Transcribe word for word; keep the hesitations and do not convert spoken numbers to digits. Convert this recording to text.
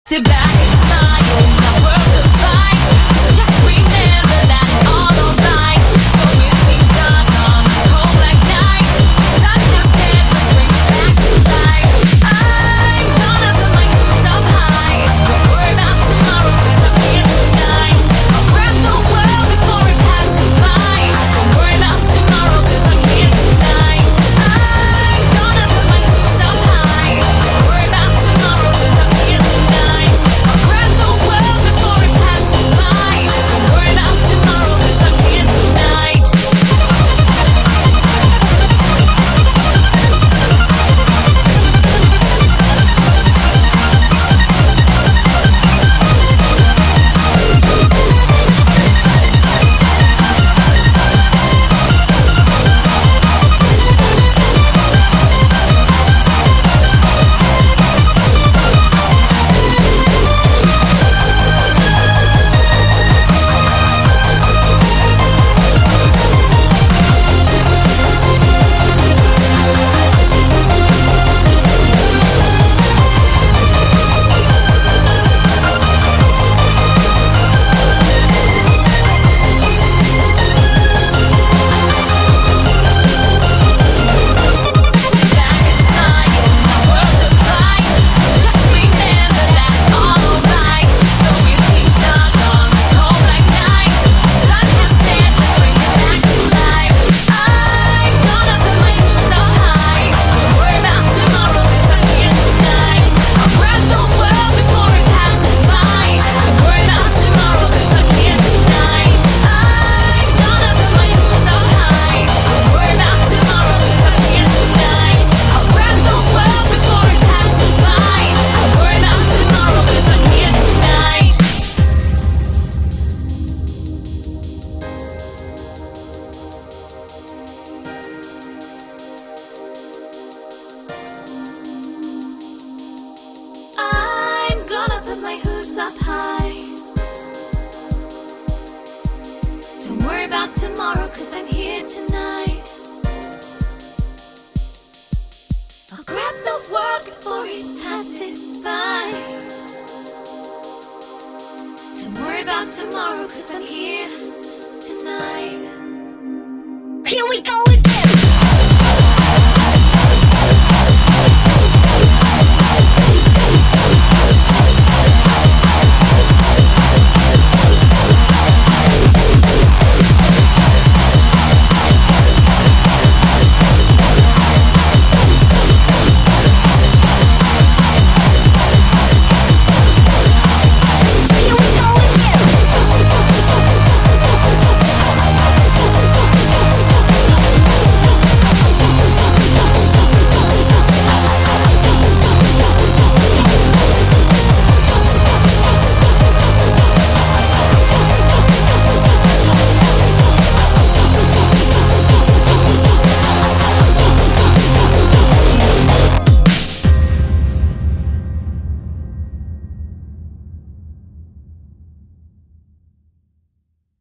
Sit back and smile, not worth the fight. Just remember that's all alright. Though it seems dark on this cold black night, sun has set, let's bring it back to life. I'm gonna put my hopes up high. Don't worry about tomorrow, cause I'm here tonight. I'll grab the world before it passes by. Don't worry about tomorrow, cause I'm here tonight. I'm gonna put my hopes up high. Don't worry about tomorrow, cause I'm here tonight. I'll grab the world before it passes by. Don't worry about tomorrow, cause I'm here tonight. Sit back and smile, not worth the fight. Just remember that's all alright. Though it seems dark on this cold black night, sun has set, let's bring it back to life. I'm gonna put my hopes up high. Don't worry about tomorrow, cause I'm here tonight. I'll grab the world before it passes by. Don't worry about tomorrow, cause I'm here tonight. I'm gonna put my hopes up high. Don't worry about tomorrow, cause I'm here tonight. I'll grab the world before it passes by. Don't worry about tomorrow, cause I'm here tonight. I'm gonna put my hooves up high. Don't worry about tomorrow, cause I'm here tonight. I'll grab the world before it passes by. Don't worry about tomorrow, cause I'm here tonight. Here we go again.